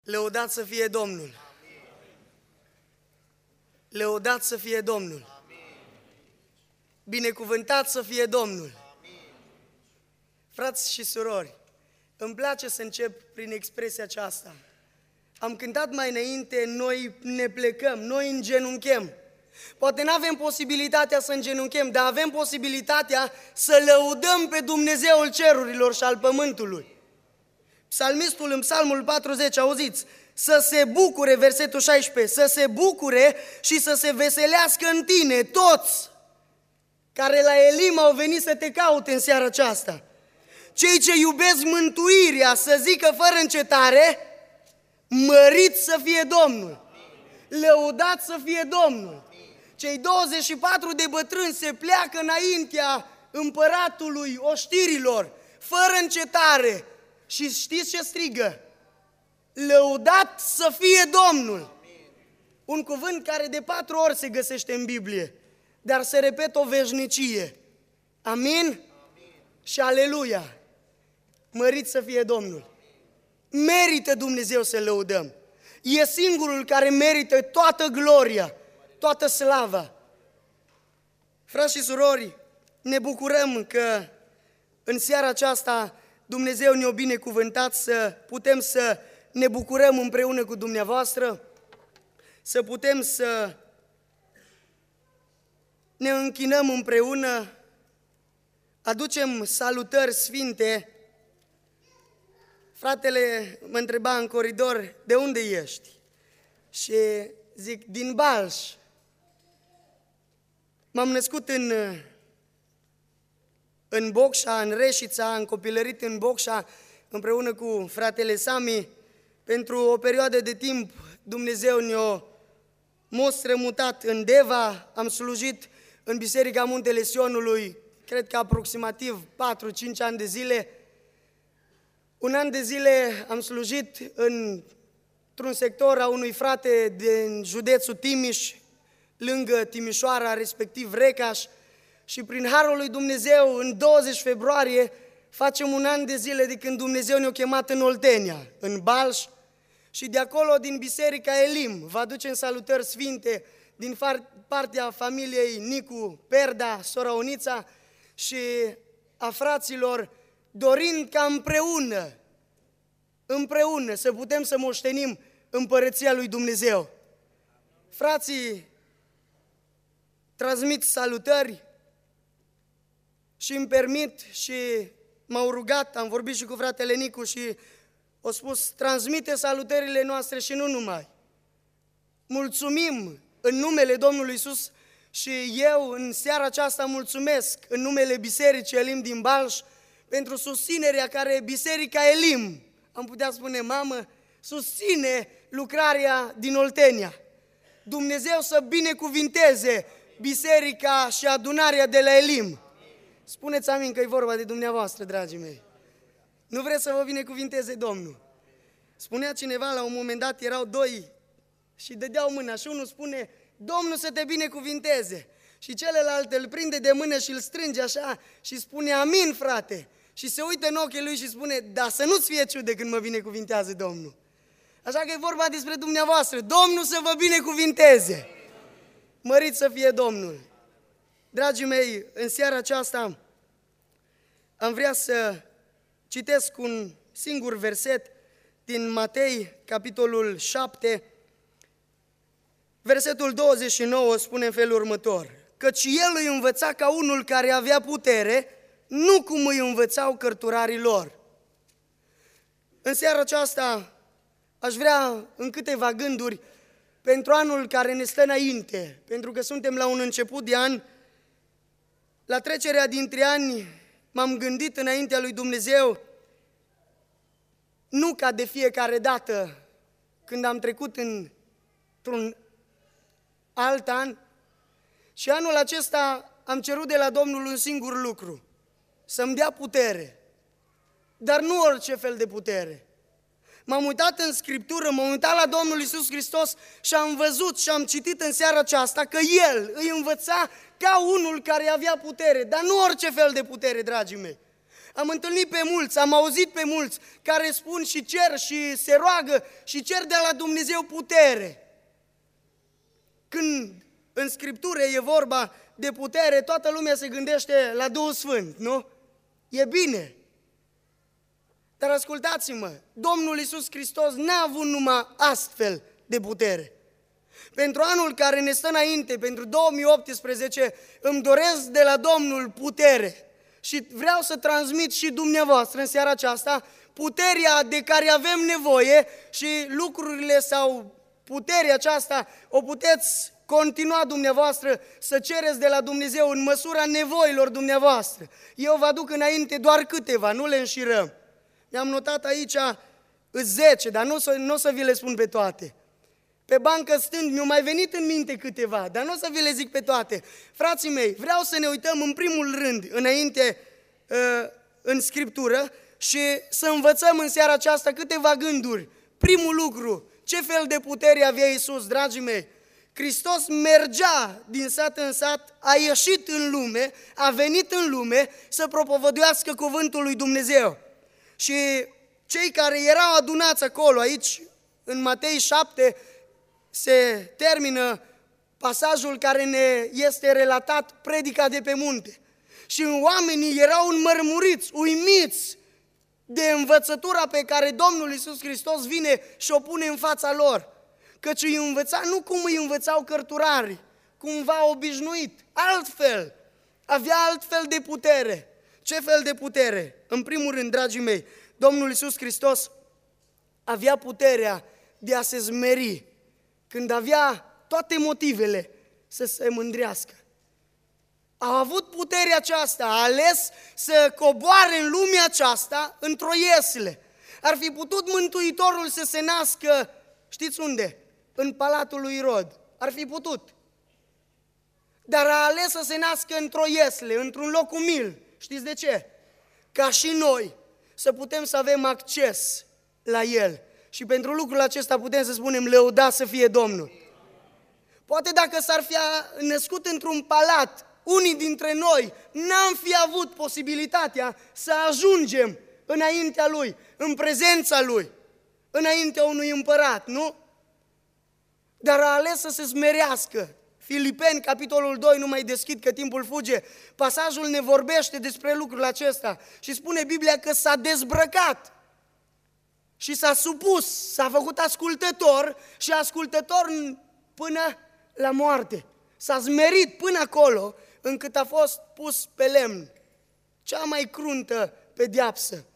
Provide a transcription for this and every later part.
Lăudat să fie Domnul! Lăudat să fie Domnul! Binecuvântat să fie Domnul! Frați și surori, îmi place să încep prin expresia aceasta. Am cântat mai înainte, noi ne plecăm, noi îngenunchem. Poate nu avem posibilitatea să îngenunchem, dar avem posibilitatea să lăudăm pe Dumnezeul cerurilor și al pământului. Psalmistul în Psalmul 40, auziți, să se bucure, versetul 16, să se bucure și să se veselească în tine toți care la Elim au venit să te caute în seara aceasta. Cei ce iubesc mântuirea să zică fără încetare, mărit să fie Domnul, lăudat să fie Domnul. Cei 24 de bătrâni se pleacă înaintea împăratului oștirilor, fără încetare. Și știți ce strigă? Lăudat să fie Domnul! Un cuvânt care de 4 ori se găsește în Biblie, dar se repetă o veșnicie. Amin? Și aleluia! Mărit să fie Domnul! Merită Dumnezeu să lăudăm. E singurul care merită toată gloria, toată slava. Frați și surori, ne bucurăm că în seara aceasta Dumnezeu ne-a binecuvântat să putem să ne bucurăm împreună cu dumneavoastră, să putem să ne închinăm împreună, aducem salutări sfinte. Fratele mă întreba în coridor, de unde ești? Și zic, din Balș. M-am născut în Bocșa, în Reșița, am copilărit în Bocșa împreună cu fratele Sami. Pentru o perioadă de timp Dumnezeu ne-a strămutat în Deva, am slujit în Biserica Muntele Sionului, cred că aproximativ 4-5 ani de zile. Un an de zile am slujit într-un sector a unui frate din județul Timiș, lângă Timișoara, respectiv Recaș, și prin harul lui Dumnezeu, în 20 februarie, facem un an de zile de când Dumnezeu ne-a chemat în Oltenia, în Balș, și de acolo, din Biserica Elim, vă aducem salutări sfinte din partea familiei Nicu Perda, sora Onița, și a fraților, dorind ca împreună să putem să moștenim împărăția lui Dumnezeu. Frații transmit salutări și îmi permit și m-au rugat, am vorbit și cu fratele Nicu și au spus, transmite salutările noastre și nu numai. Mulțumim în numele Domnului Iisus și eu în seara aceasta mulțumesc în numele Bisericii Elim din Balș pentru susținerea care Biserica Elim, am putea spune mamă, susține lucrarea din Oltenia. Dumnezeu să binecuvinteze biserica și adunarea de la Elim. Spuneți amin că e vorba de dumneavoastră, dragii mei. Nu vreți să vă binecuvinteze Domnul? Spunea cineva la un moment dat, erau doi și dădeau mâna și unul spune, Domnul să te binecuvinteze. Și celălalt îl prinde de mână și îl strânge așa și spune, amin frate. Și se uită în ochii lui și spune, da, să nu-ți fie ciudă când mă binecuvintează Domnul. Așa că e vorba despre dumneavoastră. Domnul să vă binecuvinteze. Mărit să fie Domnul. Dragii mei, în seara aceasta am vrea să citesc un singur verset din Matei, capitolul 7, versetul 29 spune în felul următor, căci el îi învăța ca unul care avea putere, nu cum îi învățau cărturarii lor. În seara aceasta aș vrea în câteva gânduri pentru anul care ne stă înainte, pentru că suntem la un început de an, la trecerea dintre ani m-am gândit înaintea lui Dumnezeu, nu ca de fiecare dată când am trecut într-un alt an, și anul acesta am cerut de la Domnul un singur lucru, să-mi dea putere, dar nu orice fel de putere. M-am uitat în Scriptură, m-am uitat la Domnul Iisus Hristos și am văzut și am citit în seara aceasta că El îi învăța ca unul care avea putere, dar nu orice fel de putere, dragii mei. Am întâlnit pe mulți, am auzit pe mulți care spun și cer și se roagă și cer de la Dumnezeu putere. Când în Scriptură e vorba de putere, toată lumea se gândește la Duhul Sfânt, nu? E bine. Dar ascultați-mă, Domnul Iisus Hristos n-a avut numai astfel de putere. Pentru anul care ne stă înainte, pentru 2018, îmi doresc de la Domnul putere. Și vreau să transmit și dumneavoastră în seara aceasta puterea de care avem nevoie și lucrurile sau puterea aceasta o puteți continua dumneavoastră să cereți de la Dumnezeu în măsura nevoilor dumneavoastră. Eu vă aduc înainte doar câteva, nu le înșirăm. Mi-am notat aici 10, dar nu o să vi le spun pe toate. Pe bancă stând mi-au mai venit în minte câteva, dar nu o să vi le zic pe toate. Frații mei, vreau să ne uităm în primul rând înainte în Scriptură și să învățăm în seara aceasta câteva gânduri. Primul lucru, ce fel de putere avea Iisus, dragii mei? Hristos mergea din sat în sat, a ieșit în lume, a venit în lume să propovăduiască cuvântul lui Dumnezeu. Și cei care erau adunați acolo, aici, în Matei 7, se termină pasajul care ne este relatat, predica de pe munte. Și oamenii erau înmărmuriți, uimiți de învățătura pe care Domnul Iisus Hristos vine și o pune în fața lor. Căci îi învăța nu cum îi învățau cărturarii, cumva obișnuit, altfel, avea altfel de putere. Ce fel de putere? În primul rând, dragii mei, Domnul Iisus Hristos avea puterea de a se smeri când avea toate motivele să se mândrească. A avut puterea aceasta, a ales să coboare în lumea aceasta într-o iesle. Ar fi putut Mântuitorul să se nască, știți unde? În palatul lui Irod. Ar fi putut. Dar a ales să se nască într-o iesle, într-un loc umil. Știți de ce? Ca și noi să putem să avem acces la El. Și pentru lucrul acesta putem să spunem, lăudat să fie Domnul. Poate dacă s-ar fi născut într-un palat, unii dintre noi n-am fi avut posibilitatea să ajungem înaintea Lui, în prezența Lui, înaintea unui împărat, nu? Dar a ales să se smerească. Filipeni, capitolul 2, nu mai deschid că timpul fuge, pasajul ne vorbește despre lucrul acesta și spune Biblia că s-a dezbrăcat și s-a supus, s-a făcut ascultător și ascultător până la moarte. S-a smerit până acolo încât a fost pus pe lemn. Cea mai cruntă pedeapsă,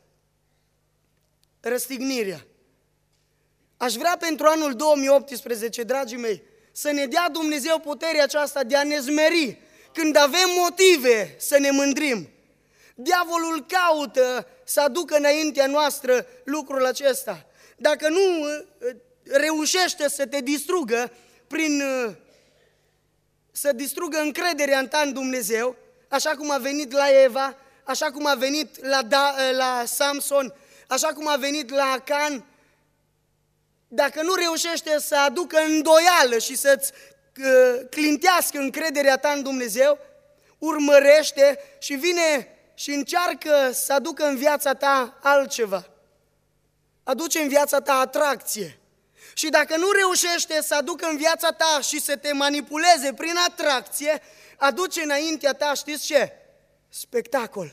răstignirea. Aș vrea pentru anul 2018, dragii mei, să ne dea Dumnezeu puterea aceasta de a ne smeri când avem motive să ne mândrim. Diavolul caută să aducă înaintea noastră lucrul acesta. Dacă nu reușește să te distrugă să distrugă încrederea în Dumnezeu, așa cum a venit la Eva, așa cum a venit la Samson, așa cum a venit la Acan, dacă nu reușește să aducă îndoială și să-ți clintească încrederea ta în Dumnezeu, urmărește și vine și încearcă să aducă în viața ta altceva. Aduce în viața ta atracție. Și dacă nu reușește să aducă în viața ta și să te manipuleze prin atracție, aduce înaintea ta, știți ce? Spectacol.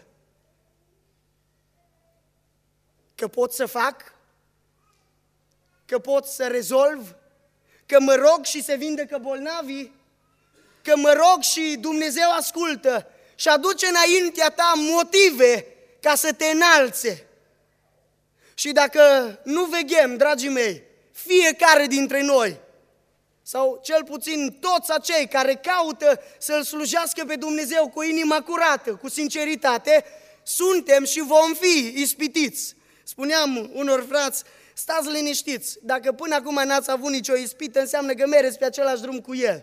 Că pot să fac, că pot să rezolv, că mă rog și se vindecă bolnavii, că mă rog și Dumnezeu ascultă și aduce înaintea ta motive ca să te înalțe. Și dacă nu veghem, dragii mei, fiecare dintre noi, sau cel puțin toți acei care caută să-L slujească pe Dumnezeu cu inima curată, cu sinceritate, suntem și vom fi ispitiți. Spuneam unor frați, stați liniștiți, dacă până acum n-ați avut nicio ispită, înseamnă că mereți pe același drum cu El.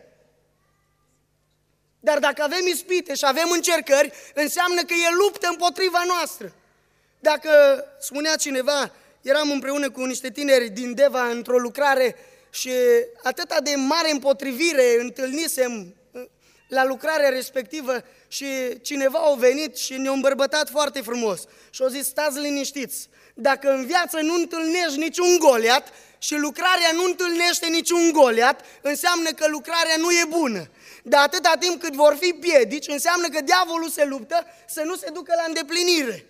Dar dacă avem ispite și avem încercări, înseamnă că El luptă împotriva noastră. Dacă spunea cineva, eram împreună cu niște tineri din Deva într-o lucrare și atâta de mare împotrivire întâlnisem la lucrarea respectivă și cineva a venit și ne-a îmbărbătat foarte frumos. Și a zis, stați liniștiți, dacă în viață nu întâlnești niciun Goliat și lucrarea nu întâlnește niciun Goliat, înseamnă că lucrarea nu e bună. Dar atâta timp cât vor fi piedici, înseamnă că diavolul se luptă să nu se ducă la îndeplinire.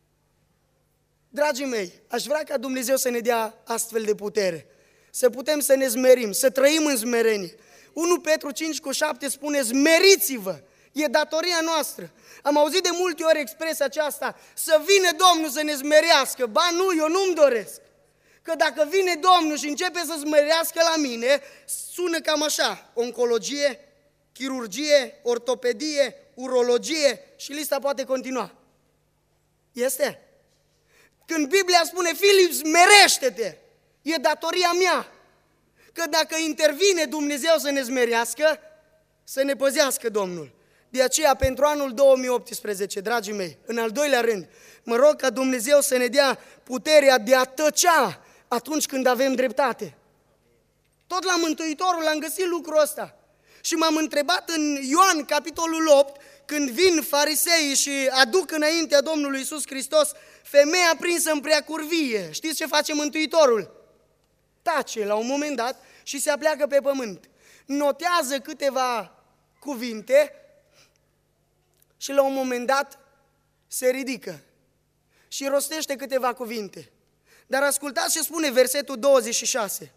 Dragii mei, aș vrea ca Dumnezeu să ne dea astfel de putere, să putem să ne smerim, să trăim în smerenie. 1 Petru 5:7 spune, smeriți-vă, e datoria noastră. Am auzit de multe ori expresia aceasta, să vină Domnul să ne smerească. Ba nu, eu nu-mi doresc. Că dacă vine Domnul și începe să smerească la mine, sună cam așa, oncologie, chirurgie, ortopedie, urologie și lista poate continua. Este? Când Biblia spune, Filip, smerește-te, e datoria mea. Că dacă intervine Dumnezeu să ne smerească, să ne păzească Domnul. De aceea, pentru anul 2018, dragii mei, în al doilea rând, mă rog ca Dumnezeu să ne dea puterea de a tăcea atunci când avem dreptate. Tot la Mântuitorul am găsit lucrul ăsta. Și m-am întrebat în Ioan, capitolul 8, când vin fariseii și aduc înaintea Domnului Iisus Hristos femeia prinsă în preacurvie. Știți ce face Mântuitorul? Tace la un moment dat și se apleacă pe pământ. Notează câteva cuvinte și la un moment dat se ridică și rostește câteva cuvinte. Dar ascultați ce spune versetul 26.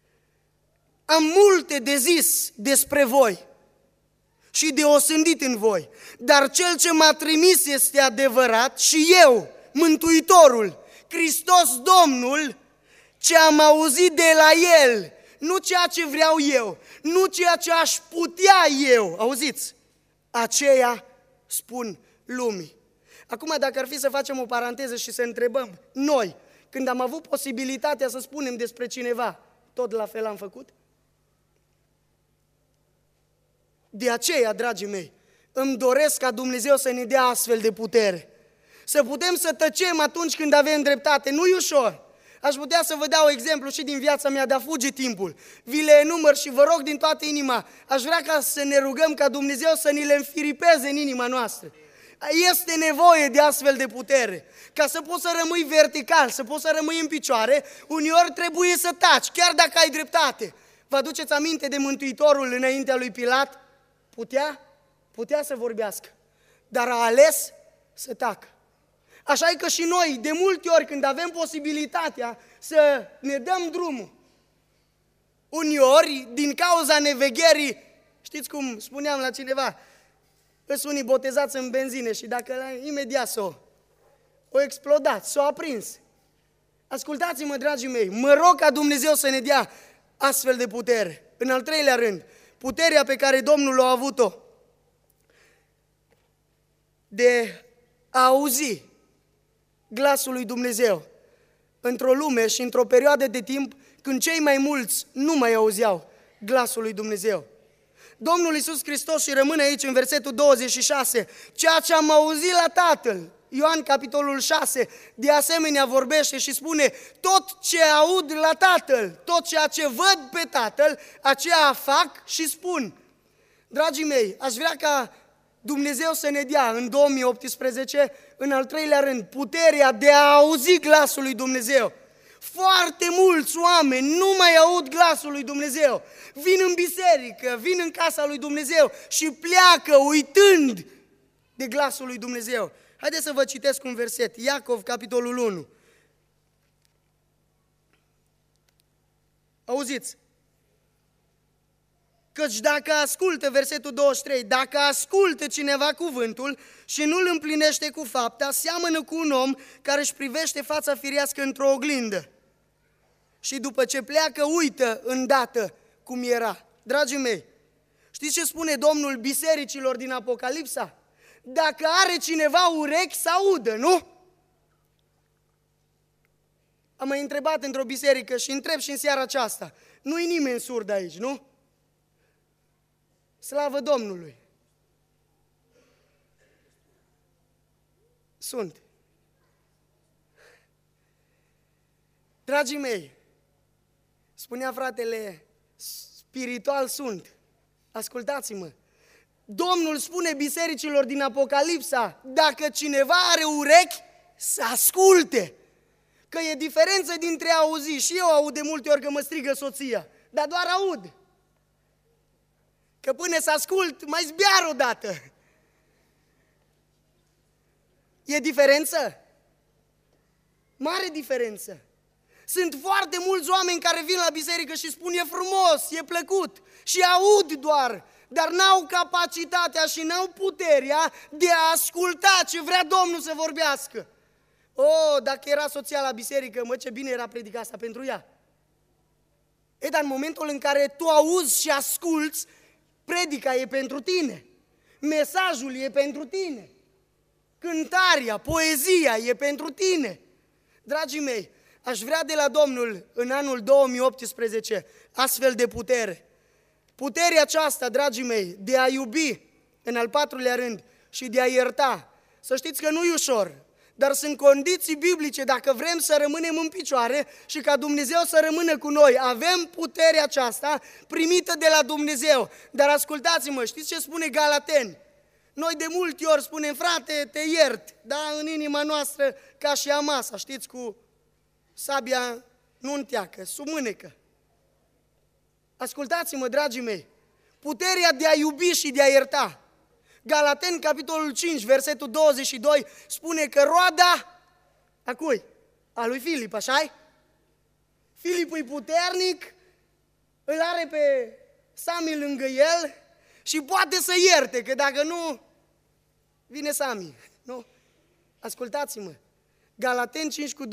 Am multe de zis despre voi și de osândit în voi, dar cel ce m-a trimis este adevărat și eu, Mântuitorul, Hristos Domnul, ce am auzit de la El, nu ceea ce vreau eu, nu ceea ce aș putea eu, auziți, aceea spun lumii. Acum, dacă ar fi să facem o paranteză și să întrebăm, noi, când am avut posibilitatea să spunem despre cineva, tot la fel am făcut? De aceea, dragii mei, îmi doresc ca Dumnezeu să ne dea astfel de putere. Să putem să tăcem atunci când avem dreptate, nu-i ușor. Aș putea să vă dau exemplu și din viața mea, dar fuge timpul. Vi le enumăr și vă rog din toată inima, aș vrea ca să ne rugăm ca Dumnezeu să ni le înfiripeze în inima noastră. Este nevoie de astfel de putere. Ca să poți să rămâi vertical, să poți să rămâi în picioare, uneori trebuie să taci, chiar dacă ai dreptate. Vă aduceți aminte de Mântuitorul înaintea lui Pilat? Putea să vorbească, dar a ales să tacă. Așa e că și noi, de multe ori, când avem posibilitatea să ne dăm drumul, uneori, din cauza nevegherii, știți cum spuneam la cineva, sunt unii botezați în benzină și dacă imediat o explodat, s-o aprins. Ascultați-mă, dragii mei, mă rog ca Dumnezeu să ne dea astfel de putere. În al treilea rând, puterea pe care Domnul a avut-o de a auzi glasul lui Dumnezeu într-o lume și într-o perioadă de timp când cei mai mulți nu mai auzeau glasul lui Dumnezeu. Domnul Iisus Hristos și rămâne aici în versetul 26, ceea ce am auzit la Tatăl, Ioan capitolul 6, de asemenea vorbește și spune, tot ce aud la Tatăl, tot ceea ce văd pe Tatăl, aceea fac și spun. Dragii mei, aș vrea ca Dumnezeu să ne dea în 2018, în al treilea rând, puterea de a auzi glasul lui Dumnezeu. Foarte mulți oameni nu mai aud glasul lui Dumnezeu. Vin în biserică, vin în casa lui Dumnezeu și pleacă uitând de glasul lui Dumnezeu. Haideți să vă citesc un verset, Iacov, capitolul 1. Auziți? Căci dacă ascultă, versetul 23, dacă ascultă cineva cuvântul și nu îl împlinește cu fapta, seamănă cu un om care își privește fața firească într-o oglindă. Și după ce pleacă, uită îndată cum era. Dragii mei, știți ce spune Domnul bisericilor din Apocalipsa? Dacă are cineva urechi, să audă, nu? Am mai întrebat într-o biserică și întreb și în seara aceasta. Nu-i nimeni surd aici, nu? Slavă Domnului! Sunt. Dragii mei, spunea fratele, spiritual sunt. Ascultați-mă. Domnul spune bisericilor din Apocalipsa, dacă cineva are urechi, să asculte. Că e diferență dintre a auzi, și eu aud de multe ori că mă strigă soția, dar doar aud. Că până să ascult, mai zbiar odată. E diferență? Mare diferență. Sunt foarte mulți oameni care vin la biserică și spun e frumos, e plăcut și aud doar, dar n-au capacitatea și n-au puterea de a asculta ce vrea Domnul să vorbească. Dacă era soția la biserică, mă, ce bine era predica asta pentru ea. Dar în momentul în care tu auzi și asculți, predica e pentru tine, mesajul e pentru tine, cântarea, poezia e pentru tine. Dragii mei, aș vrea de la Domnul în anul 2018 astfel de putere. Puterea aceasta, dragii mei, de a iubi în al patrulea rând și de a ierta. Să știți că nu e ușor, dar sunt condiții biblice dacă vrem să rămânem în picioare și ca Dumnezeu să rămână cu noi. Avem puterea aceasta primită de la Dumnezeu. Dar ascultați-mă, știți ce spune Galateni? Noi de multe ori spunem, frate, te iert, da, în inima noastră ca și Amasa, știți, cu sabia nu înteacă, sub mânecă. Ascultați-mă, dragii mei, puterea de a iubi și de a ierta. Galateni, capitolul 5, versetul 22, spune că roada, a cui? A lui Filip, așa-i? Filip e puternic, îl are pe Sami lângă el și poate să ierte, că dacă nu, vine Sami. Nu? Ascultați-mă, Galateni 5 cu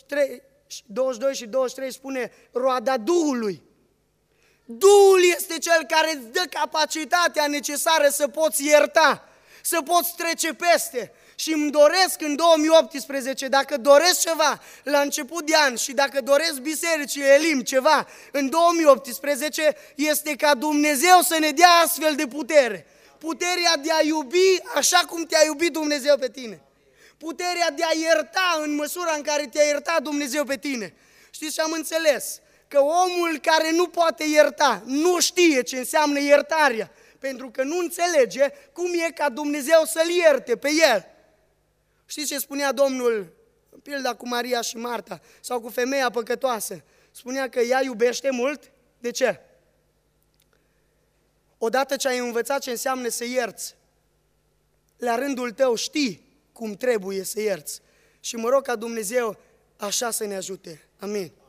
22 și 23 spune roada Duhului. Duhul este cel care îți dă capacitatea necesară să poți ierta, să poți trece peste. Și îmi doresc în 2018, dacă doresc ceva la început de an și dacă doresc bisericii Elim ceva în 2018, este ca Dumnezeu să ne dea astfel de putere. Puterea de a iubi așa cum te-a iubit Dumnezeu pe tine. Puterea de a ierta în măsura în care te-a iertat Dumnezeu pe tine. Știți ce am înțeles? Că omul care nu poate ierta, nu știe ce înseamnă iertarea, pentru că nu înțelege cum e ca Dumnezeu să-l ierte pe el. Știți ce spunea Domnul, în pilda cu Maria și Marta, sau cu femeia păcătoasă? Spunea că ea iubește mult. De ce? Odată ce ai învățat ce înseamnă să ierți, la rândul tău știi cum trebuie să ierți. Și mă rog ca Dumnezeu așa să ne ajute. Amin.